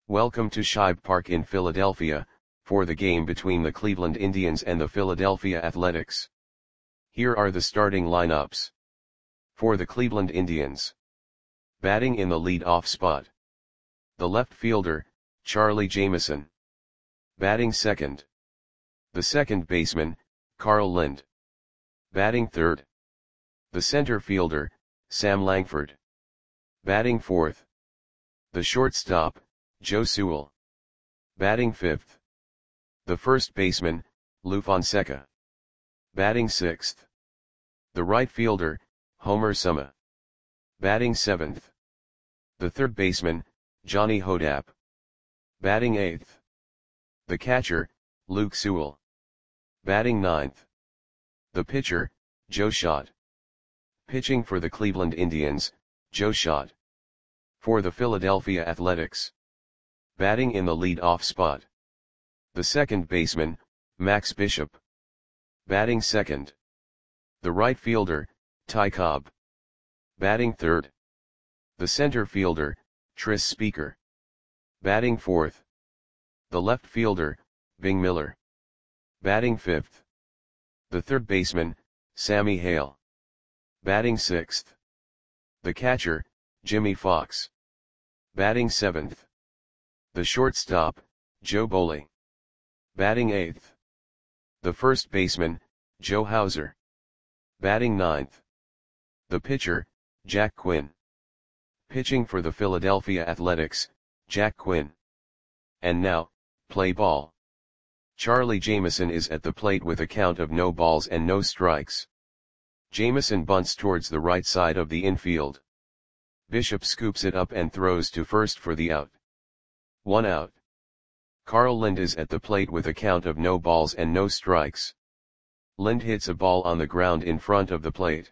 Welcome to Shibe Park in Philadelphia, for the game between the Cleveland Indians and the Philadelphia Athletics. Here are the starting lineups. For the Cleveland Indians. Batting in the lead-off spot. The left fielder, Charlie Jameson. Batting second. The second baseman, Carl Lind. Batting third. The center fielder, Sam Langford. Batting fourth. The shortstop, Joe Sewell. Batting fifth. The first baseman, Lou Fonseca. Batting sixth. The right fielder, Homer Suma. Batting seventh. The third baseman, Johnny Hodapp. Batting eighth. The catcher, Luke Sewell. Batting ninth. The pitcher, Joe Schott. Pitching for the Cleveland Indians, Joe Schott. For the Philadelphia Athletics. Batting in the lead-off spot. The second baseman, Max Bishop. Batting second. The right fielder, Ty Cobb. Batting third. The center fielder, Tris Speaker. Batting fourth. The left fielder, Bing Miller. Batting fifth. The third baseman, Sammy Hale. Batting sixth. The catcher, Jimmy Fox. Batting seventh. The shortstop, Joe Boley. Batting eighth. The first baseman, Joe Hauser. Batting ninth. The pitcher, Jack Quinn. Pitching for the Philadelphia Athletics, Jack Quinn. And now, play ball. Charlie Jameson is at the plate with a count of no balls and no strikes. Jameson bunts towards the right side of the infield. Bishop scoops it up and throws to first for the out. 1 out. Carl Lind is at the plate with a count of no balls and no strikes. Lind hits a ball on the ground in front of the plate.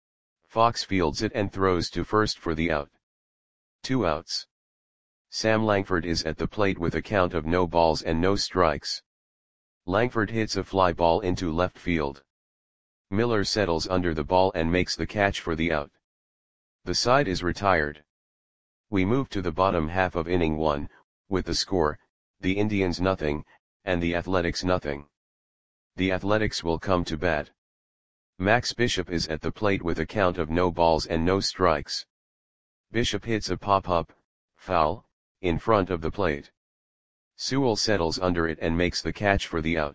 Fox fields it and throws to first for the out. 2 outs. Sam Langford is at the plate with a count of no balls and no strikes. Langford hits a fly ball into left field. Miller settles under the ball and makes the catch for the out. The side is retired. We move to the bottom half of inning 1, with the score, the Indians nothing, and the Athletics nothing. The Athletics will come to bat. Max Bishop is at the plate with a count of no balls and no strikes. Bishop hits a pop-up, foul, in front of the plate. Sewell settles under it and makes the catch for the out.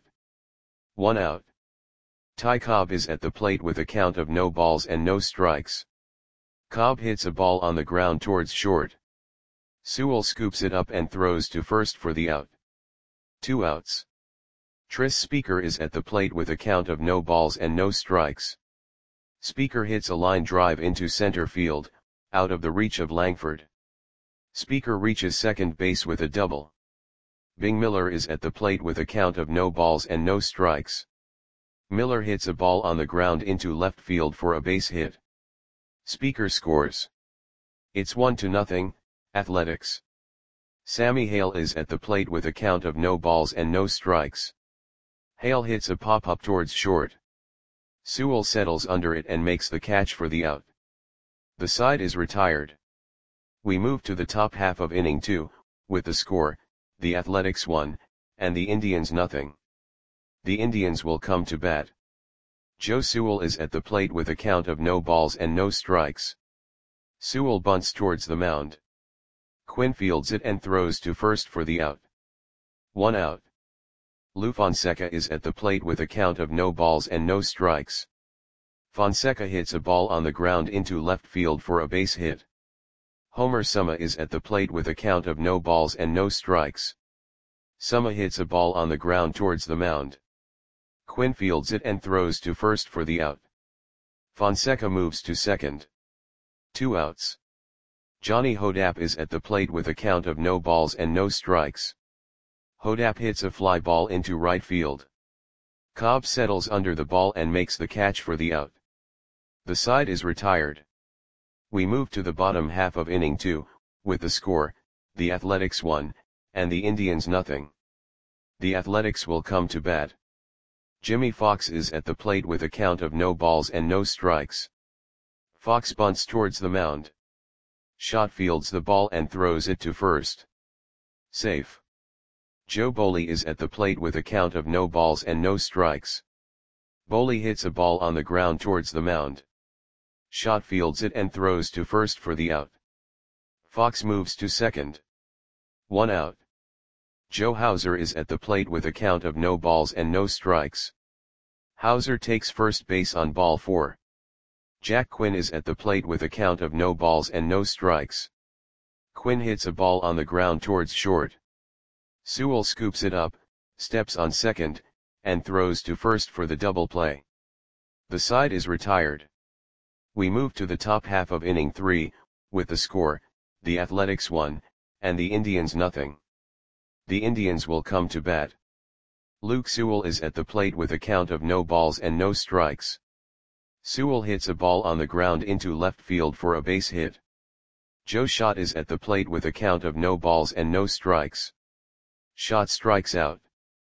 1 out. Ty Cobb is at the plate with a count of no balls and no strikes. Cobb hits a ball on the ground towards short. Sewell scoops it up and throws to first for the out. 2 outs. Tris Speaker is at the plate with a count of no balls and no strikes. Speaker hits a line drive into center field, out of the reach of Langford. Speaker reaches second base with a double. Bing Miller is at the plate with a count of no balls and no strikes. Miller hits a ball on the ground into left field for a base hit. Speaker scores. It's 1-0, Athletics. Sammy Hale is at the plate with a count of no balls and no strikes. Hale hits a pop-up towards short. Sewell settles under it and makes the catch for the out. The side is retired. We move to the top half of inning 2, with the score, the Athletics 1, and the Indians nothing. The Indians will come to bat. Joe Sewell is at the plate with a count of no balls and no strikes. Sewell bunts towards the mound. Quinn fields it and throws to first for the out. 1 out. Lou Fonseca is at the plate with a count of no balls and no strikes. Fonseca hits a ball on the ground into left field for a base hit. Homer Suma is at the plate with a count of no balls and no strikes. Suma hits a ball on the ground towards the mound. Quinn fields it and throws to first for the out. Fonseca moves to second. 2 outs. Johnny Hodapp is at the plate with a count of no balls and no strikes. Hodapp hits a fly ball into right field. Cobb settles under the ball and makes the catch for the out. The side is retired. We move to the bottom half of inning 2, with the score, the Athletics 1, and the Indians nothing. The Athletics will come to bat. Jimmy Fox is at the plate with a count of no balls and no strikes. Fox bunts towards the mound. Schott fields the ball and throws it to first. Safe. Joe Boley is at the plate with a count of no balls and no strikes. Boley hits a ball on the ground towards the mound. Schott fields it and throws to first for the out. Fox moves to second. 1 out. Joe Hauser is at the plate with a count of no balls and no strikes. Hauser takes first base on ball 4. Jack Quinn is at the plate with a count of no balls and no strikes. Quinn hits a ball on the ground towards short. Sewell scoops it up, steps on second, and throws to first for the double play. The side is retired. We move to the top half of inning 3, with the score, the Athletics 1, and the Indians nothing. The Indians will come to bat. Luke Sewell is at the plate with a count of no balls and no strikes. Sewell hits a ball on the ground into left field for a base hit. Joe Schott is at the plate with a count of no balls and no strikes. Schott strikes out.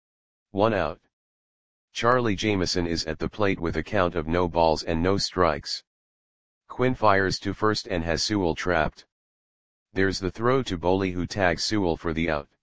1 out. Charlie Jameson is at the plate with a count of no balls and no strikes. Quinn fires to first and has Sewell trapped. There's the throw to Boley, who tags Sewell for the out.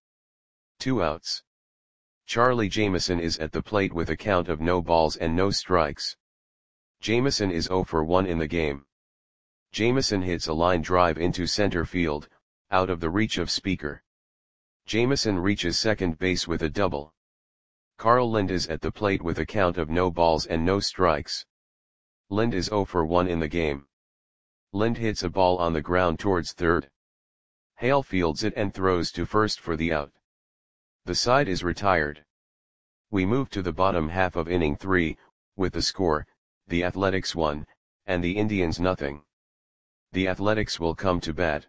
2 outs. Charlie Jameson is at the plate with a count of no balls and no strikes. Jameson is 0 for 1 in the game. Jameson hits a line drive into center field, out of the reach of Speaker. Jameson reaches second base with a double. Carl Lind is at the plate with a count of no balls and no strikes. Lind is 0 for 1 in the game. Lind hits a ball on the ground towards third. Hale fields it and throws to first for the out. The side is retired. We move to the bottom half of inning 3, with the score, the Athletics 1, and the Indians nothing. The Athletics will come to bat.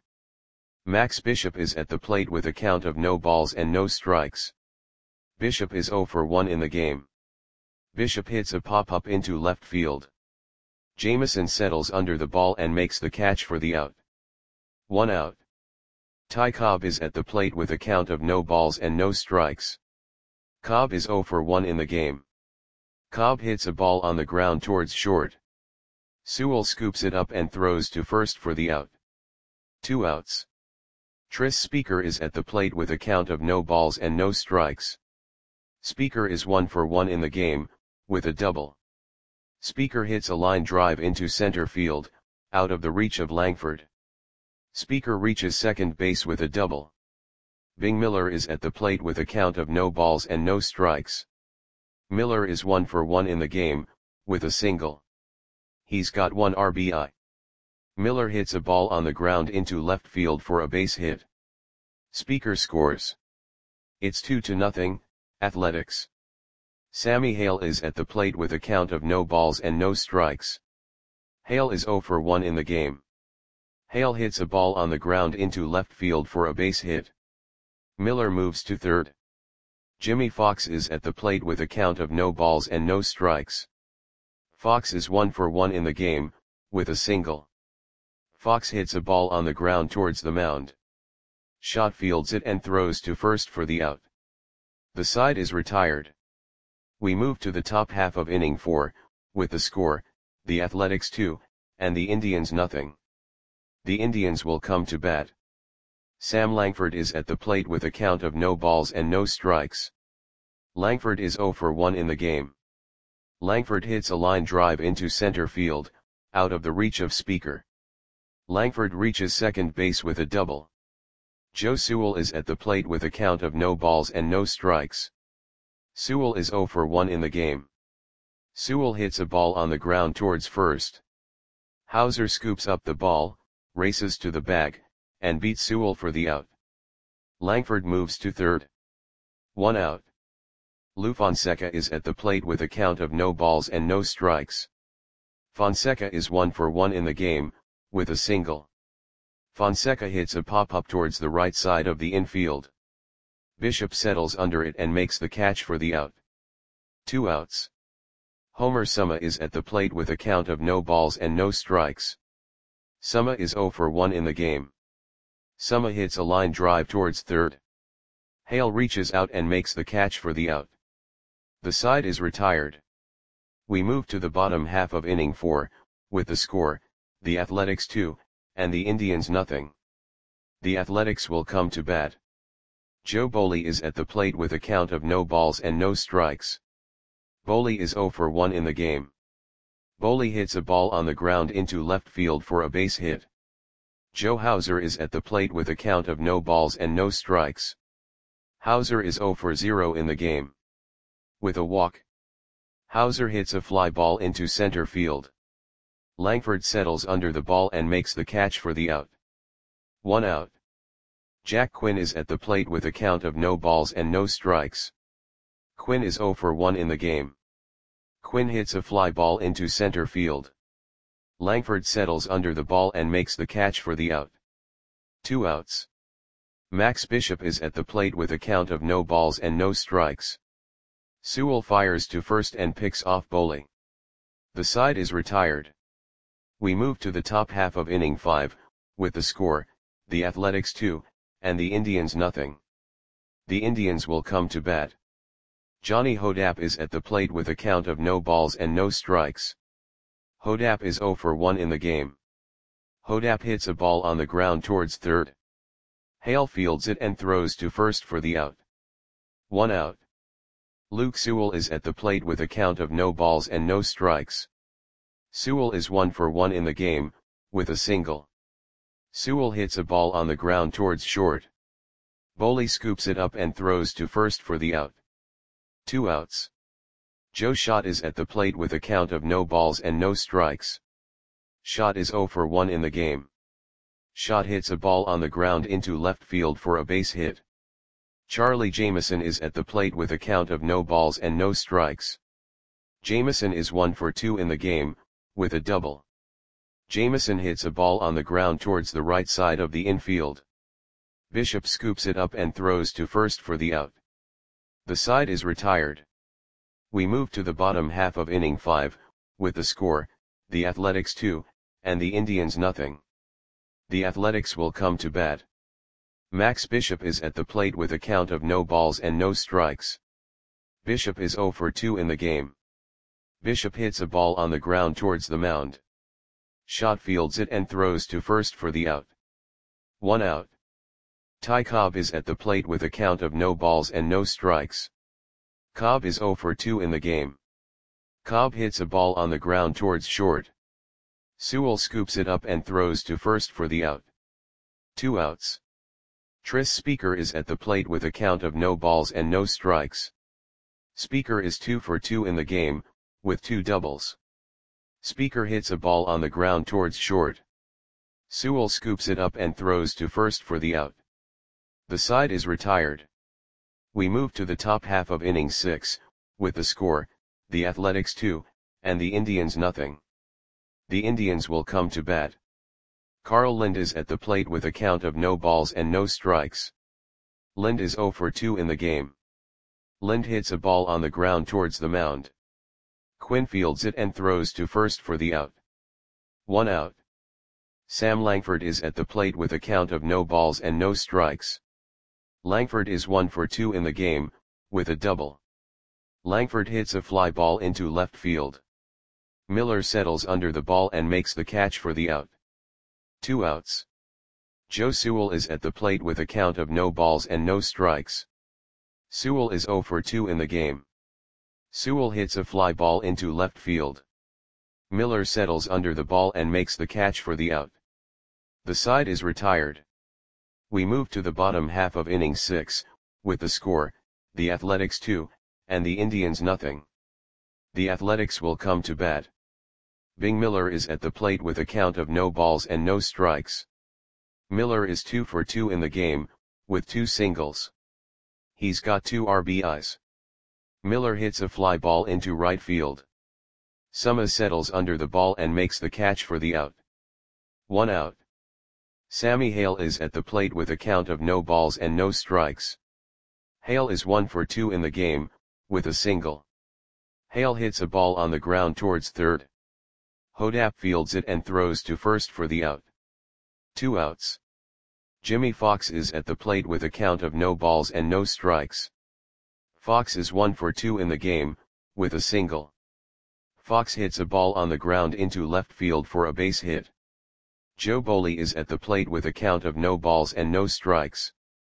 Max Bishop is at the plate with a count of no balls and no strikes. Bishop is 0 for 1 in the game. Bishop hits a pop-up into left field. Jameson settles under the ball and makes the catch for the out. 1 out. Ty Cobb is at the plate with a count of no balls and no strikes. Cobb is 0 for 1 in the game. Cobb hits a ball on the ground towards short. Sewell scoops it up and throws to first for the out. 2 outs. Tris Speaker is at the plate with a count of no balls and no strikes. Speaker is 1 for 1 in the game, with a double. Speaker hits a line drive into center field, out of the reach of Langford. Speaker reaches second base with a double. Bing Miller is at the plate with a count of no balls and no strikes. Miller is 1 for 1 in the game, with a single. He's got 1 RBI. Miller hits a ball on the ground into left field for a base hit. Speaker scores. It's 2-0, Athletics. Sammy Hale is at the plate with a count of no balls and no strikes. Hale is 0 for 1 in the game. Hale hits a ball on the ground into left field for a base hit. Miller moves to third. Jimmy Fox is at the plate with a count of no balls and no strikes. Fox is 1 for 1 in the game, with a single. Fox hits a ball on the ground towards the mound. Schott fields it and throws to first for the out. The side is retired. We move to the top half of inning 4, with the score, the Athletics 2, and the Indians nothing. The Indians will come to bat. Sam Langford is at the plate with a count of no balls and no strikes. Langford is 0 for 1 in the game. Langford hits a line drive into center field, out of the reach of Speaker. Langford reaches second base with a double. Joe Sewell is at the plate with a count of no balls and no strikes. Sewell is 0 for 1 in the game. Sewell hits a ball on the ground towards first. Hauser scoops up the ball, races to the bag, and beats Sewell for the out. Langford moves to third. 1 out. Lou Fonseca is at the plate with a count of no balls and no strikes. Fonseca is 1 for 1 in the game, with a single. Fonseca hits a pop-up towards the right side of the infield. Bishop settles under it and makes the catch for the out. 2 outs. Homer Summa is at the plate with a count of no balls and no strikes. Summa is 0 for 1 in the game. Summa hits a line drive towards third. Hale reaches out and makes the catch for the out. The side is retired. We move to the bottom half of inning 4, with the score, the Athletics 2, and the Indians nothing. The Athletics will come to bat. Joe Boley is at the plate with a count of no balls and no strikes. Boley is 0 for 1 in the game. Boley hits a ball on the ground into left field for a base hit. Joe Hauser is at the plate with a count of no balls and no strikes. Hauser is 0 for 0 in the game. With a walk, Hauser hits a fly ball into center field. Langford settles under the ball and makes the catch for the out. 1 out. Jack Quinn is at the plate with a count of no balls and no strikes. Quinn is 0 for 1 in the game. Quinn hits a fly ball into center field. Langford settles under the ball and makes the catch for the out. 2 outs. Max Bishop is at the plate with a count of no balls and no strikes. Sewell fires to first and picks off Boley. The side is retired. We move to the top half of inning 5, with the score, the Athletics 2, and the Indians nothing. The Indians will come to bat. Johnny Hodapp is at the plate with a count of no balls and no strikes. Hodapp is 0 for 1 in the game. Hodapp hits a ball on the ground towards third. Hale fields it and throws to first for the out. 1 out. Luke Sewell is at the plate with a count of no balls and no strikes. Sewell is 1 for 1 in the game, with a single. Sewell hits a ball on the ground towards short. Boley scoops it up and throws to first for the out. 2 outs. Joe Schott is at the plate with a count of no balls and no strikes. Schott is 0 for 1 in the game. Schott hits a ball on the ground into left field for a base hit. Charlie Jameson is at the plate with a count of no balls and no strikes. Jameson is 1 for 2 in the game, with a double. Jameson hits a ball on the ground towards the right side of the infield. Bishop scoops it up and throws to first for the out. The side is retired. We move to the bottom half of inning 5, with the score, the Athletics 2, and the Indians nothing. The Athletics will come to bat. Max Bishop is at the plate with a count of no balls and no strikes. Bishop is 0 for 2 in the game. Bishop hits a ball on the ground towards the mound. Schott fields it and throws to first for the out. 1 out. Ty Cobb is at the plate with a count of no balls and no strikes. Cobb is 0 for 2 in the game. Cobb hits a ball on the ground towards short. Sewell scoops it up and throws to first for the out. 2 outs. Tris Speaker is at the plate with a count of no balls and no strikes. Speaker is 2 for 2 in the game, with 2 doubles. Speaker hits a ball on the ground towards short. Sewell scoops it up and throws to first for the out. The side is retired. We move to the top half of inning 6, with the score, the Athletics 2, and the Indians nothing. The Indians will come to bat. Carl Lind is at the plate with a count of no balls and no strikes. Lind is 0 for 2 in the game. Lind hits a ball on the ground towards the mound. Quinn fields it and throws to first for the out. 1 out. Sam Langford is at the plate with a count of no balls and no strikes. Langford is 1 for 2 in the game, with a double. Langford hits a fly ball into left field. Miller settles under the ball and makes the catch for the out. 2 outs. Joe Sewell is at the plate with a count of no balls and no strikes. Sewell is 0 for 2 in the game. Sewell hits a fly ball into left field. Miller settles under the ball and makes the catch for the out. The side is retired. We move to the bottom half of inning 6, with the score, the Athletics 2, and the Indians nothing. The Athletics will come to bat. Bing Miller is at the plate with a count of no balls and no strikes. Miller is 2 for 2 in the game, with 2 singles. He's got 2 RBIs. Miller hits a fly ball into right field. Summa settles under the ball and makes the catch for the out. 1 out. Sammy Hale is at the plate with a count of no balls and no strikes. Hale is 1 for 2 in the game, with a single. Hale hits a ball on the ground towards third. Hodapp fields it and throws to first for the out. 2 outs. Jimmy Fox is at the plate with a count of no balls and no strikes. Fox is 1 for 2 in the game, with a single. Fox hits a ball on the ground into left field for a base hit. Joe Boley is at the plate with a count of no balls and no strikes.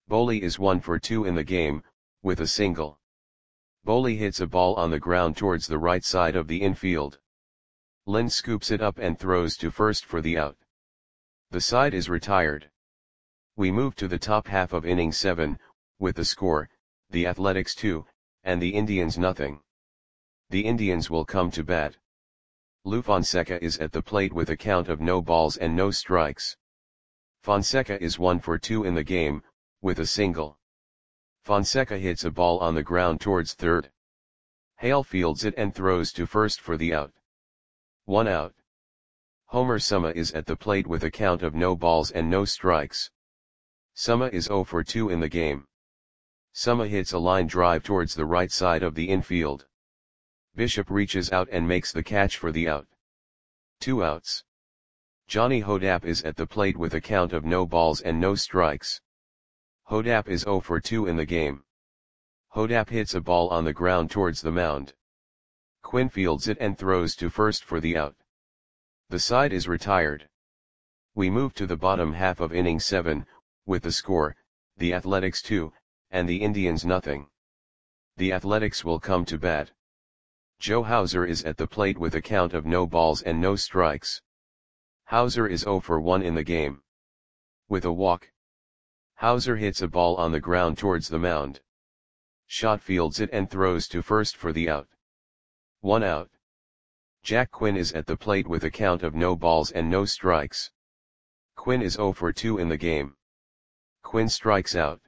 Bowley is 1 for 2 in the game, with a single. Bowley hits a ball on the ground towards the right side of the infield. Lind scoops it up and throws to first for the out. The side is retired. We move to the top half of inning 7, with the score, the Athletics 2, and the Indians nothing. The Indians will come to bat. Lou Fonseca is at the plate with a count of no balls and no strikes. Fonseca is 1 for 2 in the game, with a single. Fonseca hits a ball on the ground towards third. Hale fields it and throws to first for the out. 1 out. Homer Suma is at the plate with a count of no balls and no strikes. Suma is 0 for 2 in the game. Suma hits a line drive towards the right side of the infield. Bishop reaches out and makes the catch for the out. 2 outs. Johnny Hodapp is at the plate with a count of no balls and no strikes. Hodapp is 0 for 2 in the game. Hodapp hits a ball on the ground towards the mound. Quinn fields it and throws to first for the out. The side is retired. We move to the bottom half of inning 7, with the score, the Athletics 2, and the Indians nothing. The Athletics will come to bat. Joe Hauser is at the plate with a count of no balls and no strikes. Hauser is 0 for 1 in the game. With a walk. Hauser hits a ball on the ground towards the mound. Schott fields it and throws to first for the out. 1 out. Jack Quinn is at the plate with a count of no balls and no strikes. Quinn is 0 for 2 in the game. Quinn strikes out.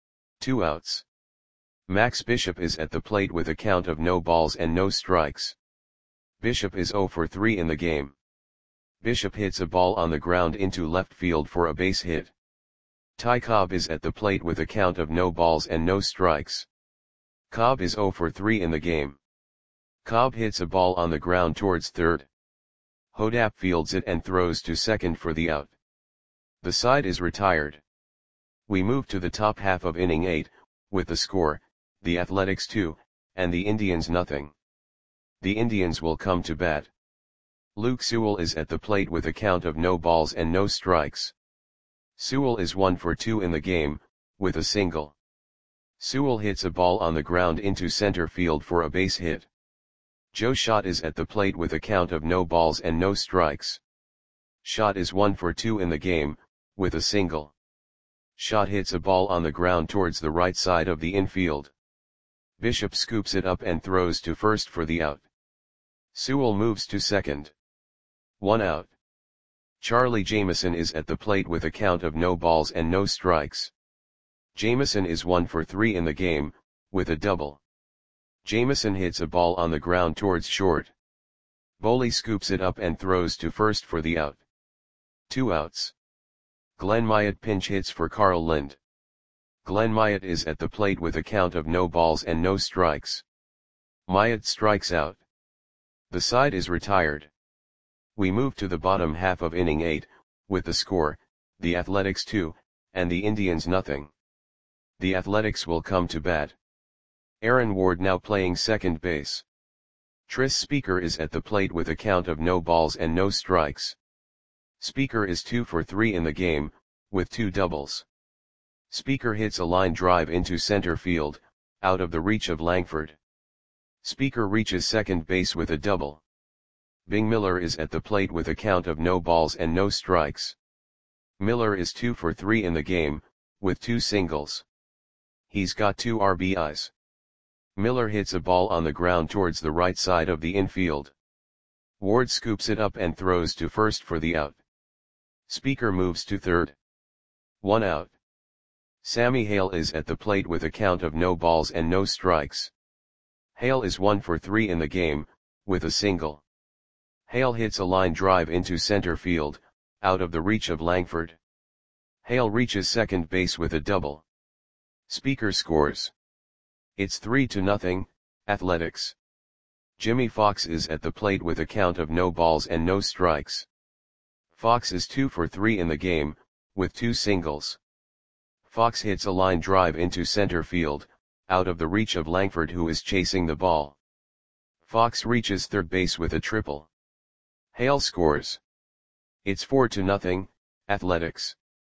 2 outs. Max Bishop is at the plate with a count of no balls and no strikes. Bishop is 0 for 3 in the game. Bishop hits a ball on the ground into left field for a base hit. Ty Cobb is at the plate with a count of no balls and no strikes. Cobb is 0 for 3 in the game. Cobb hits a ball on the ground towards third. Hodapp fields it and throws to second for the out. The side is retired. We move to the top half of inning 8, with the score, the Athletics 2, and the Indians nothing. The Indians will come to bat. Luke Sewell is at the plate with a count of no balls and no strikes. Sewell is 1 for 2 in the game, with a single. Sewell hits a ball on the ground into center field for a base hit. Joe Schott is at the plate with a count of no balls and no strikes. Schott is 1 for 2 in the game, with a single. Schott hits a ball on the ground towards the right side of the infield. Bishop scoops it up and throws to first for the out. Sewell moves to second. 1 out. Charlie Jameson is at the plate with a count of no balls and no strikes. Jameson is 1 for 3 in the game, with a double. Jameson hits a ball on the ground towards short. Bowley scoops it up and throws to first for the out. 2 outs. Glenn Myatt pinch hits for Carl Lind. Glenn Myatt is at the plate with a count of no balls and no strikes. Myatt strikes out. The side is retired. We move to the bottom half of inning 8, with the score, the Athletics 2, and the Indians nothing. The Athletics will come to bat. Aaron Ward now playing second base. Tris Speaker is at the plate with a count of no balls and no strikes. Speaker is 2 for 3 in the game, with 2 doubles. Speaker hits a line drive into center field, out of the reach of Langford. Speaker reaches second base with a double. Bing Miller is at the plate with a count of no balls and no strikes. Miller is 2 for 3 in the game, with 2 singles. He's got 2 RBIs. Miller hits a ball on the ground towards the right side of the infield. Ward scoops it up and throws to first for the out. Speaker moves to third. 1 out. Sammy Hale is at the plate with a count of no balls and no strikes. Hale is 1 for 3 in the game, with a single. Hale hits a line drive into center field, out of the reach of Langford. Hale reaches second base with a double. Speaker scores. It's 3-0, Athletics. Jimmy Fox is at the plate with a count of no balls and no strikes. Fox is 2 for 3 in the game, with 2 singles. Fox hits a line drive into center field, out of the reach of Langford who is chasing the ball. Fox reaches third base with a triple. Hale scores. It's 4-0, Athletics.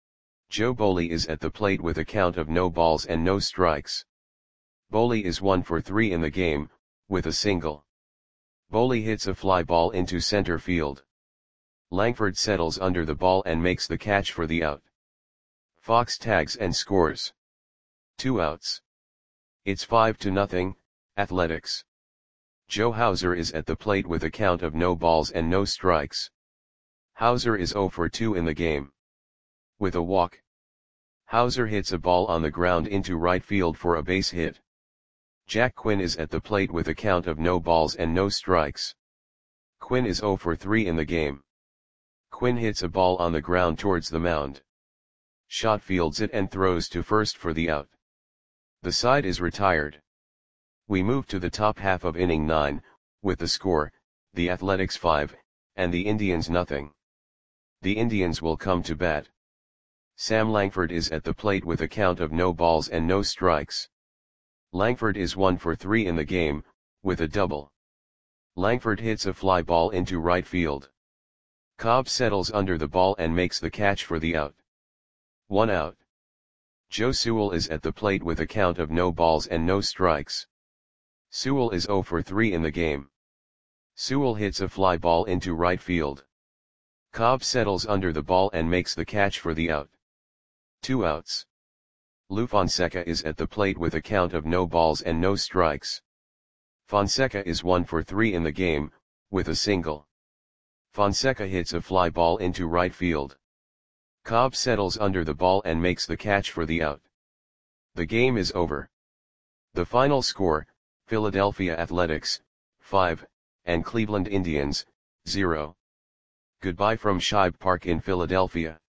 Joe Boley is at the plate with a count of no balls and no strikes. Boley is 1 for 3 in the game, with a single. Boley hits a fly ball into center field. Langford settles under the ball and makes the catch for the out. Fox tags and scores. 2 outs. It's 5-0, Athletics. Joe Hauser is at the plate with a count of no balls and no strikes. Hauser is 0 for 2 in the game. With a walk. Hauser hits a ball on the ground into right field for a base hit. Jack Quinn is at the plate with a count of no balls and no strikes. Quinn is 0 for 3 in the game. Quinn hits a ball on the ground towards the mound. Schott fields it and throws to first for the out. The side is retired. We move to the top half of inning 9, with the score, the Athletics 5, and the Indians nothing. The Indians will come to bat. Sam Langford is at the plate with a count of no balls and no strikes. Langford is 1 for 3 in the game, with a double. Langford hits a fly ball into right field. Cobb settles under the ball and makes the catch for the out. 1 out. Joe Sewell is at the plate with a count of no balls and no strikes. Sewell is 0 for 3 in the game. Sewell hits a fly ball into right field. Cobb settles under the ball and makes the catch for the out. 2 outs. Lou Fonseca is at the plate with a count of no balls and no strikes. Fonseca is 1 for 3 in the game, with a single. Fonseca hits a fly ball into right field. Cobb settles under the ball and makes the catch for the out. The game is over. The final score, Philadelphia Athletics, 5, and Cleveland Indians, 0. Goodbye from Shibe Park in Philadelphia.